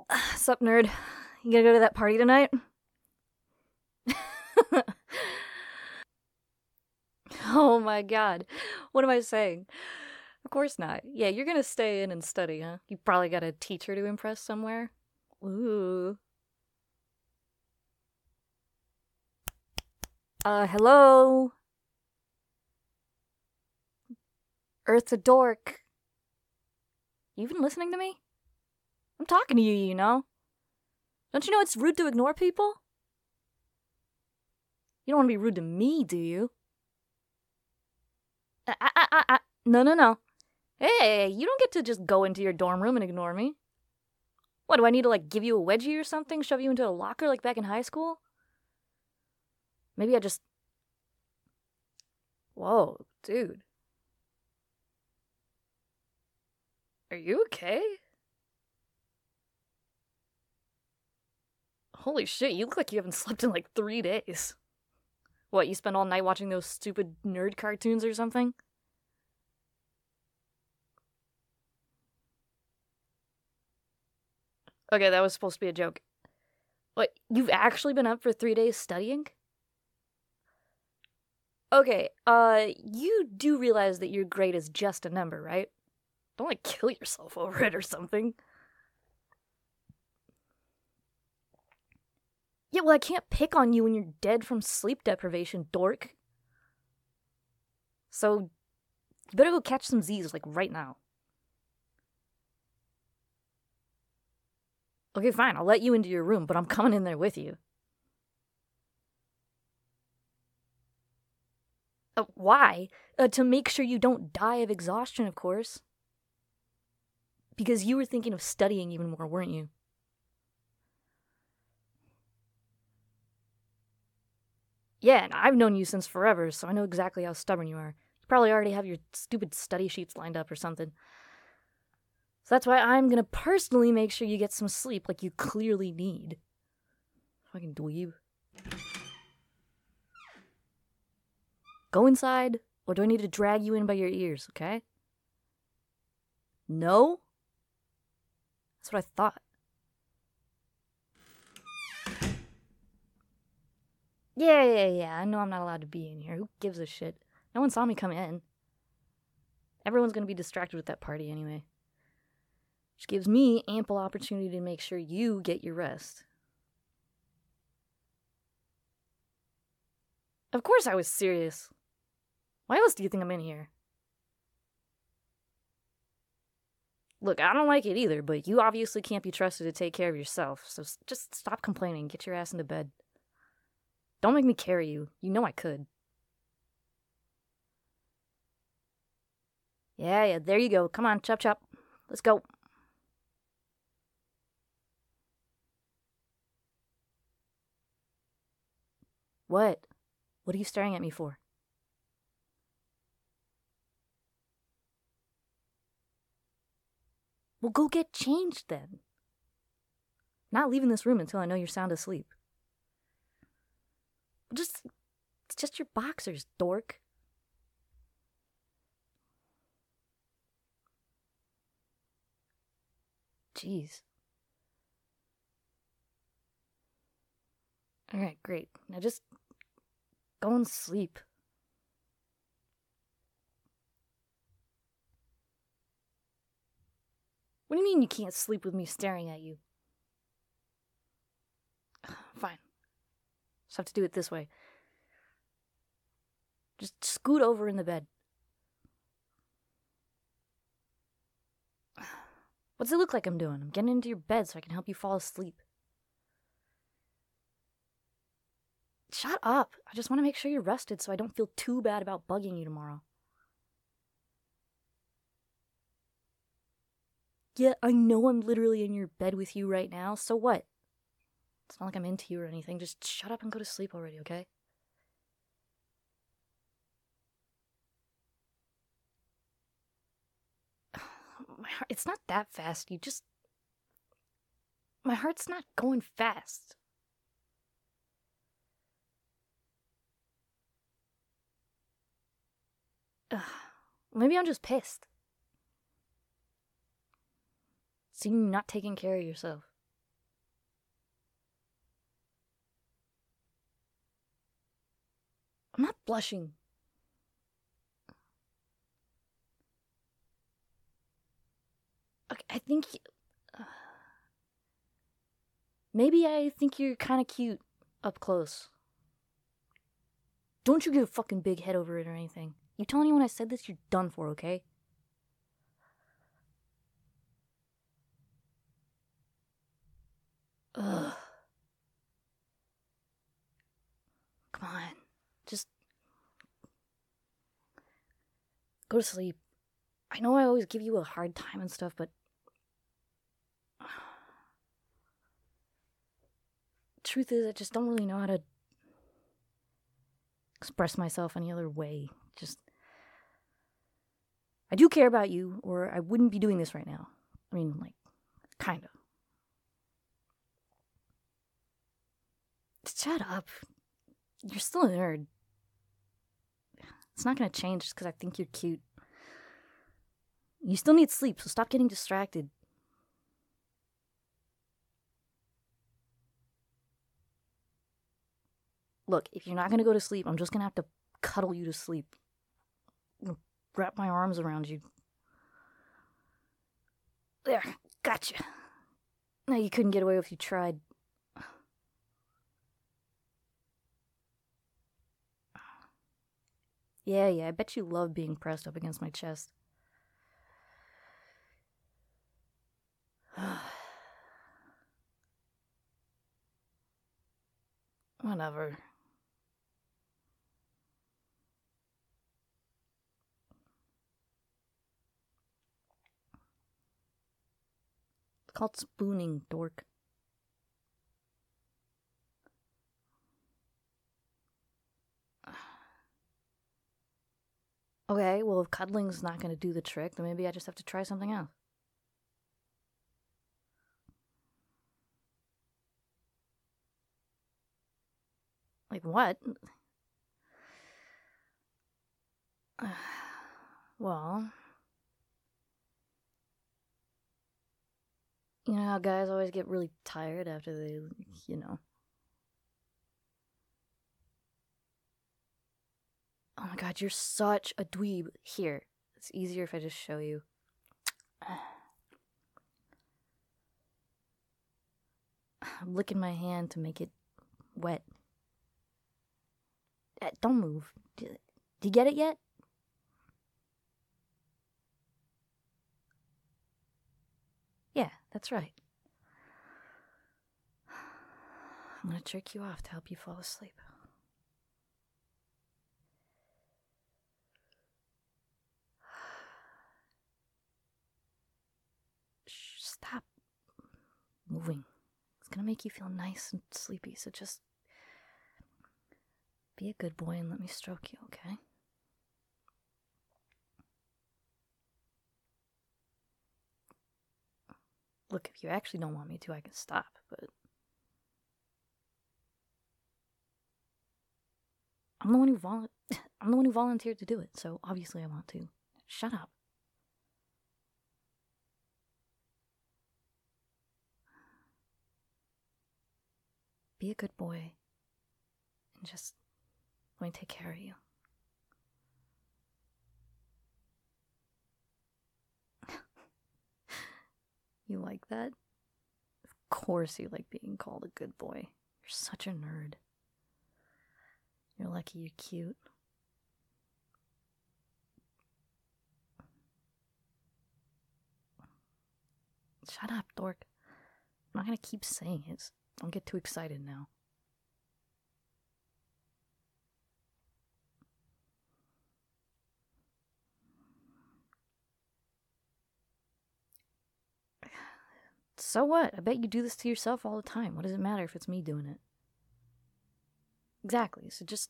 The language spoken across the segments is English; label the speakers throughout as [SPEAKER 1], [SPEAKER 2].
[SPEAKER 1] Sup, nerd? You gonna go to that party tonight? Oh my god. What am I saying? Of course not. Yeah, you're gonna stay in and study, huh? You probably got a teacher to impress somewhere. Ooh. Hello? Earth's a dork. You even listening to me? I'm talking to you, you know. Don't you know it's rude to ignore people? You don't want to be rude to me, do you? No. Hey, you don't get to just go into your dorm room and ignore me. What, do I need to, give you a wedgie or something? Shove you into a locker like back in high school? Maybe I just... Whoa, dude. Are you okay? Holy shit, you look like you haven't slept in 3 days. What, you spend all night watching those stupid nerd cartoons or something? Okay, that was supposed to be a joke. What, you've actually been up for 3 days studying? Okay, you do realize that your grade is just a number, right? Don't, kill yourself over it or something. Yeah, well, I can't pick on you when you're dead from sleep deprivation, dork. So, you better go catch some Z's, right now. Okay, fine, I'll let you into your room, but I'm coming in there with you. Why? To make sure you don't die of exhaustion, of course. Because you were thinking of studying even more, weren't you? Yeah, and I've known you since forever, so I know exactly how stubborn you are. You probably already have your stupid study sheets lined up or something. So that's why I'm gonna personally make sure you get some sleep like you clearly need. Fucking dweeb. Go inside, or do I need to drag you in by your ears, okay? No? That's what I thought. Yeah, I know I'm not allowed to be in here. Who gives a shit? No one saw me come in. Everyone's gonna be distracted with that party anyway. Which gives me ample opportunity to make sure you get your rest. Of course I was serious. Why else do you think I'm in here? Look, I don't like it either, but you obviously can't be trusted to take care of yourself, so just stop complaining, get your ass into bed. Don't make me carry you. You know I could. Yeah, there you go. Come on, chop. Let's go. What? What are you staring at me for? Well, go get changed then. I'm not leaving this room until I know you're sound asleep. It's just your boxers, dork. Jeez. Alright, great. Now just go and sleep. What do you mean you can't sleep with me staring at you? Fine. Just have to do it this way. Just scoot over in the bed. What's it look like I'm doing? I'm getting into your bed so I can help you fall asleep. Shut up. I just want to make sure you're rested so I don't feel too bad about bugging you tomorrow. Yeah, I know I'm literally in your bed with you right now, so what? It's not like I'm into you or anything. Just shut up and go to sleep already, okay? My heart, it's not that fast. My heart's not going fast. Maybe I'm just pissed. Seeing you not taking care of yourself. I'm not blushing. Okay, I think... maybe I think you're kind of cute up close. Don't you get a fucking big head over it or anything. You tell anyone I said this, you're done for, okay? Ugh. Come on. Just... go to sleep. I know I always give you a hard time and stuff, but... truth is, I just don't really know how to express myself any other way. Just... I do care about you, or I wouldn't be doing this right now. I mean, like, kinda. Shut up. You're still a nerd. It's not gonna change just because I think you're cute. You still need sleep, so stop getting distracted. Look, if you're not gonna go to sleep, I'm just gonna have to cuddle you to sleep. Wrap my arms around you. There, gotcha. Now you couldn't get away if you tried. Yeah, I bet you love being pressed up against my chest. Whatever. It's called spooning, dork. Okay, well, if cuddling's not gonna do the trick, then maybe I just have to try something else. Like what? Well... you know how guys always get really tired after they, you know... oh my god, you're such a dweeb. Here, it's easier if I just show you. I'm licking my hand to make it wet. Don't move. Do you get it yet? Yeah, that's right. I'm gonna jerk you off to help you fall asleep. Shh, stop moving. It's gonna make you feel nice and sleepy, so just be a good boy and let me stroke you, okay? Look, if you actually don't want me to, I can stop, but... I'm the one who volunteered to do it, so obviously I want to. Shut up. Be a good boy and just let me take care of you. You like that? Of course you like being called a good boy. You're such a nerd. You're lucky you're cute. Shut up, dork. I'm not gonna keep saying it. Don't get too excited now. So what? I bet you do this to yourself all the time. What does it matter if it's me doing it? Exactly, so just...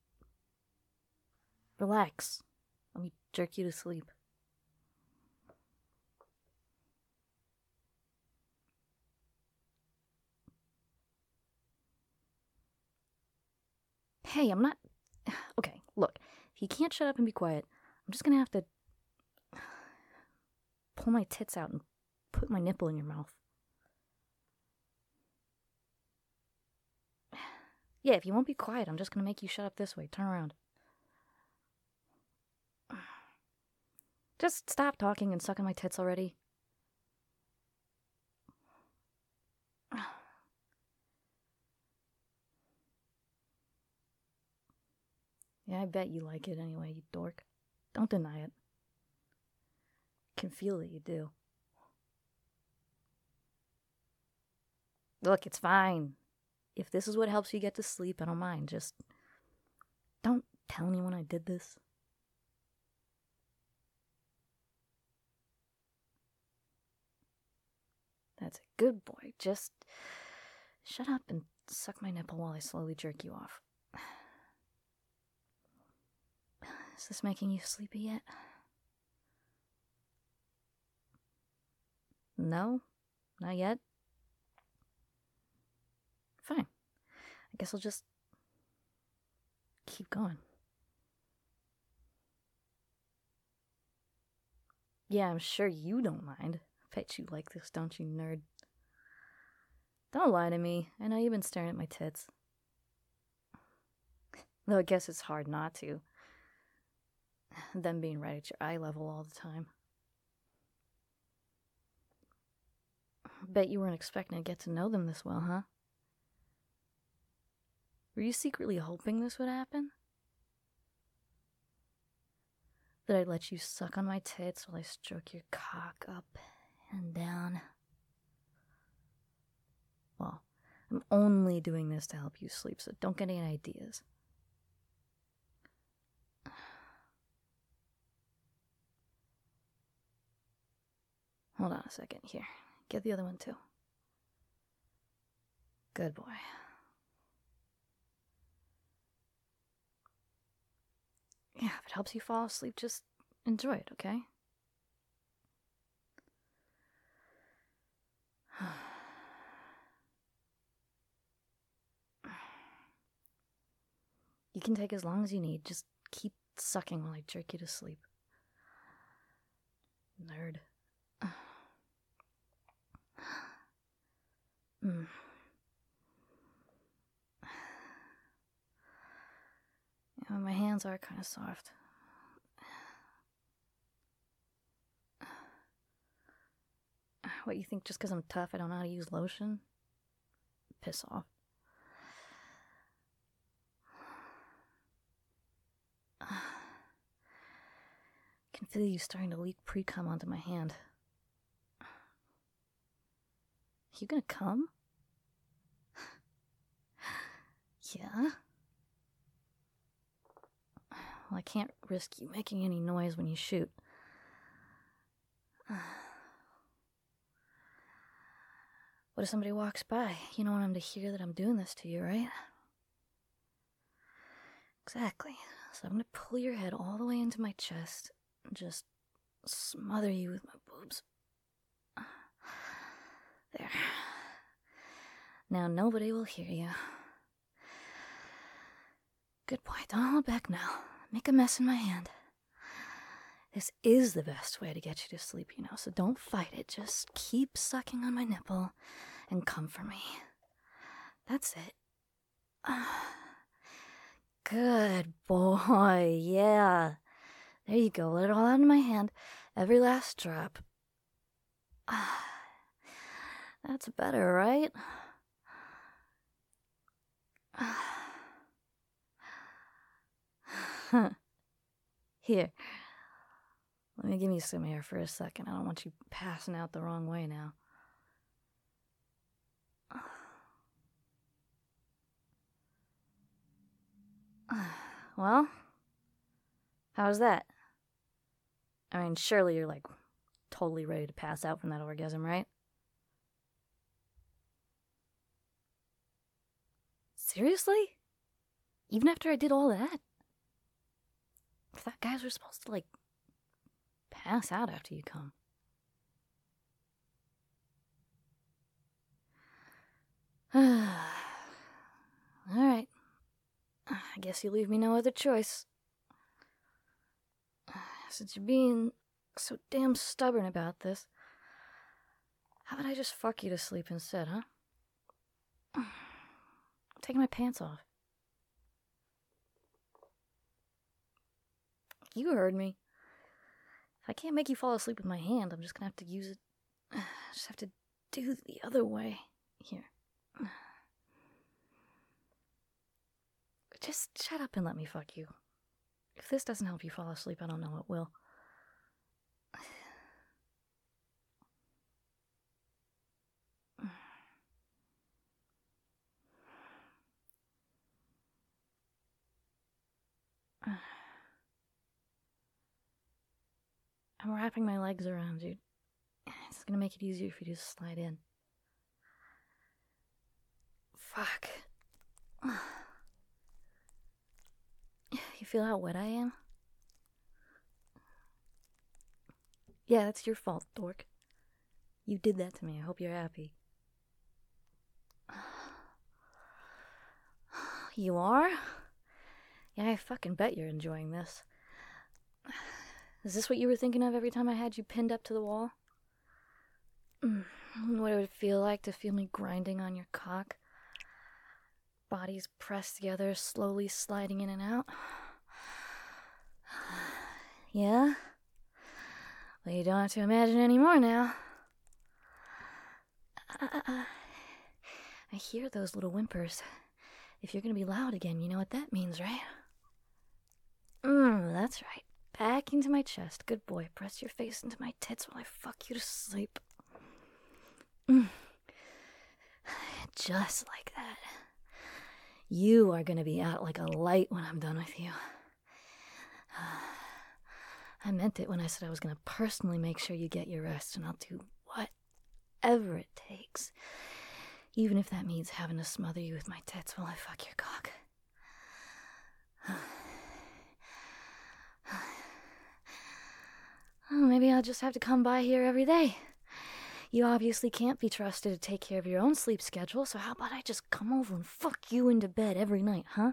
[SPEAKER 1] relax. Let me jerk you to sleep. Hey, I'm not... okay, look. If you can't shut up and be quiet, I'm just gonna have to... pull my tits out and put my nipple in your mouth. Yeah, if you won't be quiet, I'm just gonna make you shut up this way. Turn around. Just stop talking and sucking my tits already. Yeah, I bet you like it anyway, you dork. Don't deny it. Can feel that you do. Look, it's fine. If this is what helps you get to sleep, I don't mind. Just don't tell anyone I did this. That's a good boy. Just shut up and suck my nipple while I slowly jerk you off. Is this making you sleepy yet? No? Not yet? Fine. I guess I'll just keep going. Yeah, I'm sure you don't mind. I bet you like this, don't you, nerd? Don't lie to me. I know you've been staring at my tits. Though I guess it's hard not to. Them being right at your eye level all the time. Bet you weren't expecting to get to know them this well, huh? Were you secretly hoping this would happen? That I'd let you suck on my tits while I stroke your cock up and down? Well, I'm only doing this to help you sleep, so don't get any ideas. Hold on a second. Here, get the other one too. Good boy. Yeah, if it helps you fall asleep, just enjoy it, okay? You can take as long as you need. Just keep sucking while I jerk you to sleep. Nerd. Yeah, my hands are kind of soft. What, you think just because I'm tough I don't know how to use lotion? Piss off. I can feel you starting to leak pre-cum onto my hand. You gonna come? Yeah? Well, I can't risk you making any noise when you shoot. What if somebody walks by? You don't want them to hear that I'm doing this to you, right? Exactly. So I'm gonna pull your head all the way into my chest and just smother you with my boobs. There. Now nobody will hear you. Good boy, don't hold back now. Make a mess in my hand. This is the best way to get you to sleep, you know, so don't fight it. Just keep sucking on my nipple and come for me. That's it. Good boy, yeah. There you go, let it all out of my hand. Every last drop. That's better, right? Here. Let me give you some air for a second. I don't want you passing out the wrong way now. Well, how's that? I mean, surely you're like totally ready to pass out from that orgasm, right? Seriously? Even after I did all that? I thought guys were supposed to, like, pass out after you come. Alright. I guess you leave me no other choice. Since you're being so damn stubborn about this, how about I just fuck you to sleep instead, huh? I'm taking my pants off. You heard me. If I can't make you fall asleep with my hand, I'm just gonna have to use it. I just have to do the other way. Here. Just shut up and let me fuck you. If this doesn't help you fall asleep, I don't know what will. I'm wrapping my legs around you. It's gonna make it easier for you to slide in. Fuck. You feel how wet I am? Yeah, that's your fault, dork. You did that to me. I hope you're happy. You are? Yeah, I fucking bet you're enjoying this. Is this what you were thinking of every time I had you pinned up to the wall? What it would feel like to feel me grinding on your cock? Bodies pressed together, slowly sliding in and out? Yeah? Well, you don't have to imagine anymore now. I hear those little whimpers. If you're gonna be loud again, you know what that means, right? That's right. Back into my chest. Good boy. Press your face into my tits while I fuck you to sleep. Just like that. You are gonna be out like a light when I'm done with you. I meant it when I said I was gonna personally make sure you get your rest, and I'll do whatever it takes. Even if that means having to smother you with my tits while I fuck your cock. Maybe I'll just have to come by here every day. You obviously can't be trusted to take care of your own sleep schedule, so how about I just come over and fuck you into bed every night, huh?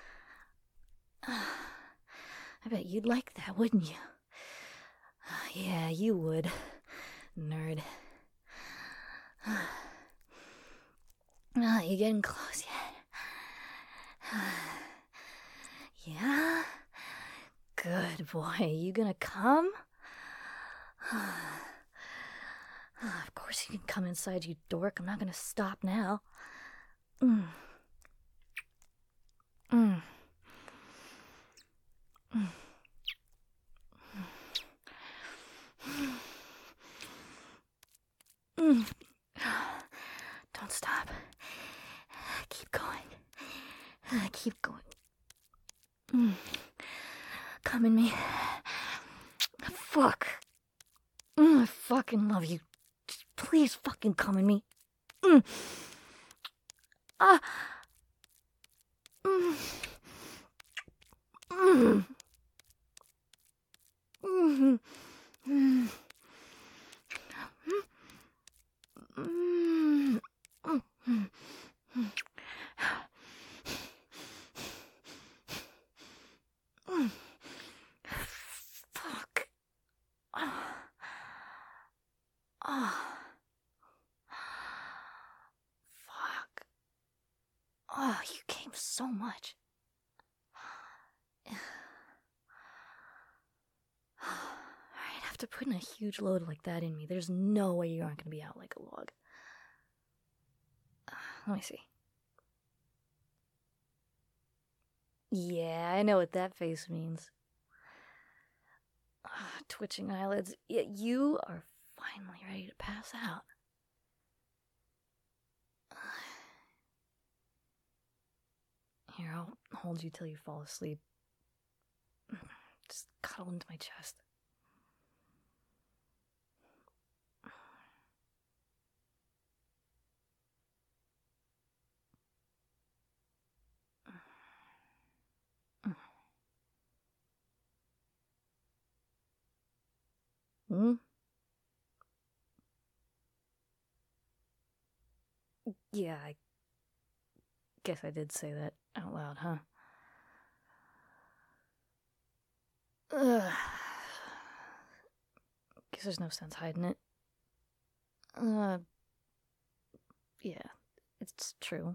[SPEAKER 1] I bet you'd like that, wouldn't you? Yeah, you would. Nerd. You getting close yet? Yeah? Good boy. You gonna come? Of course you can come inside, you dork. I'm not gonna stop now. Don't stop. Keep going. Keep going. Come in me. Fuck. I fucking love you. Please fucking come in me. Fuck. Fuck. Oh, you came so much. Alright, after putting a huge load like that in me, there's no way you aren't gonna be out like a log. Let me see. Yeah, I know what that face means. Twitching eyelids. Yeah, you are finally ready to pass out. Here, I'll hold you till you fall asleep. Just cuddle into my chest. Yeah, I guess I did say that out loud, huh? Guess there's no sense hiding it. Yeah, it's true.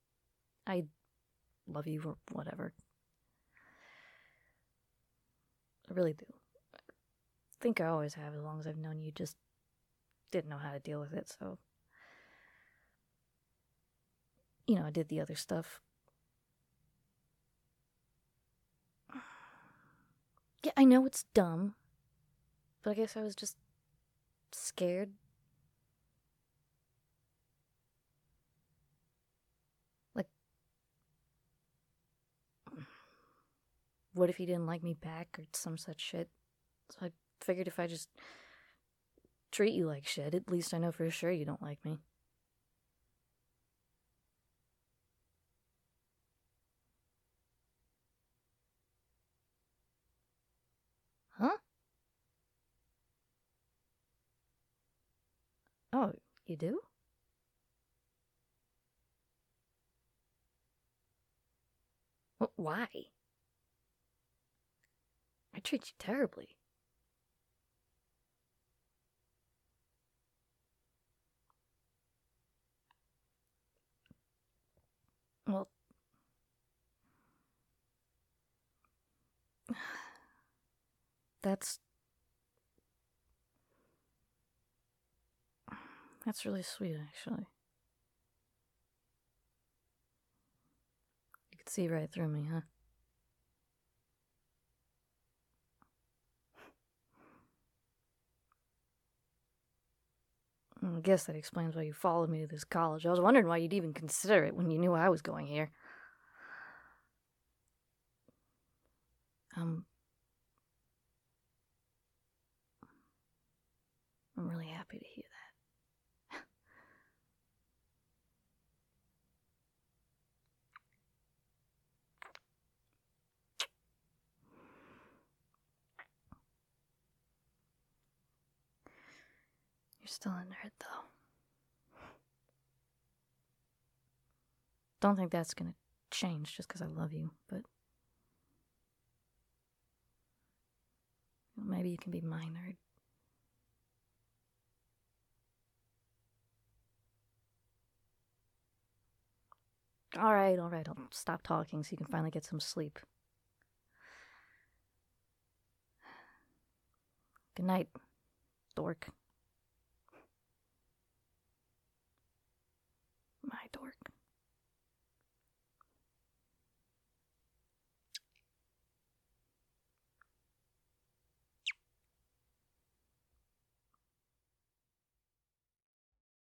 [SPEAKER 1] I love you or whatever. I really do. I think I always have, as long as I've known you. Just didn't know how to deal with it, so. I did the other stuff. Yeah, I know it's dumb, but I guess I was just scared. Like, what if you didn't like me back or some such shit? So I figured if I just treat you like shit, at least I know for sure you don't like me. Huh? Oh, you do? Why? I treat you terribly. Well, that's really sweet, actually. You could see right through me, huh? I guess that explains why you followed me to this college. I was wondering why you'd even consider it when you knew I was going here. I'm really happy to hear that. You're still a nerd, though. Don't think that's gonna change just because I love you, but maybe you can be my nerd. Alright, I'll stop talking so you can finally get some sleep. Good night, dork.